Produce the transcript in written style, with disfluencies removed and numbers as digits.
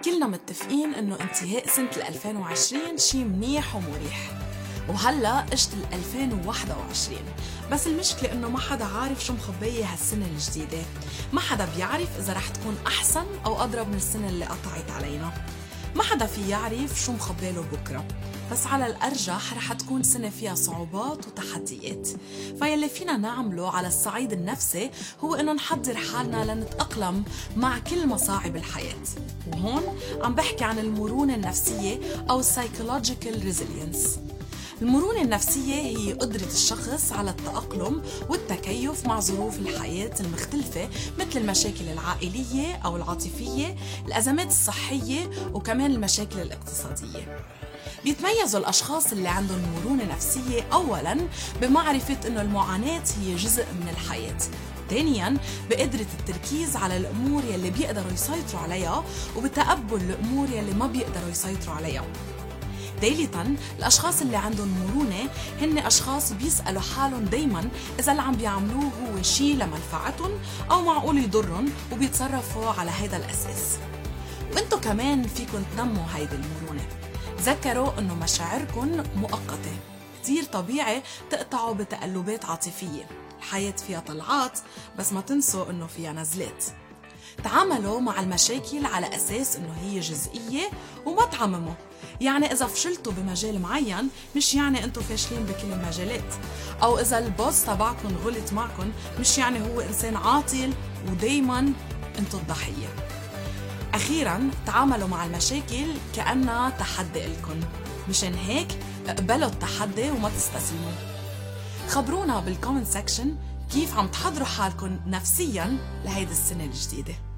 كلنا متفقين إنه انتهاء سنة 2020 شي منيح ومريح، وهلأ اجت 2021. بس المشكلة إنه ما حدا عارف شو مخبية هالسنة الجديدة. ما حدا بيعرف إذا رح تكون أحسن أو أضرب من السنة اللي قطعت علينا. ما حدا في يعرف شو مخبيله بكرة، بس على الأرجح رح تكون سنة فيها صعوبات وتحديات. فيلي فينا نعمله على الصعيد النفسي هو إنه نحضر حالنا لنتأقلم مع كل مصاعب الحياة. وهون عم بحكي عن المرونة النفسية أو Psychological Resilience. المرونة النفسية هي قدرة الشخص على التأقلم والتكيف مع ظروف الحياة المختلفة، مثل المشاكل العائلية أو العاطفية، الأزمات الصحية، وكمان المشاكل الاقتصادية. بيتميزوا الأشخاص اللي عندهم مرونة نفسية أولاً بمعرفة إنه المعاناة هي جزء من الحياة. ثانياً بقدرة التركيز على الأمور يلي بيقدروا يسيطروا عليها، وبتقبل الأمور يلي ما بيقدروا يسيطروا عليها. ثالثاً الأشخاص اللي عندهم مرونة هن أشخاص بيسألوا حالهم دايماً إذا اللي عم بيعملوه هو شيء لمنفعتهم أو معقول يضرهم، وبيتصرفوا على هيدا الأساس. وانتو كمان فيكن تنموا هيدي المرونة. تذكروا إنه مشاعركن مؤقتة، كتير طبيعي تقطعوا بتقلبات عاطفية. الحياة فيها طلعات، بس ما تنسوا إنه فيها نزلات. تعاملوا مع المشاكل على أساس إنه هي جزئية وما تعمموا. يعني إذا فشلتوا بمجال معين مش يعني أنتوا فاشلين بكل المجالات، أو إذا البوس تبعكن غلط معكن مش يعني هو إنسان عاطل ودايما أنتوا الضحية. أخيراً تعاملوا مع المشاكل كأنها تحدي لكم، مشان هيك اقبلوا التحدي وما تستسلموا. خبرونا بالكومنت سيكشن كيف عم تحضروا حالكم نفسياً لهيدي السنة الجديدة.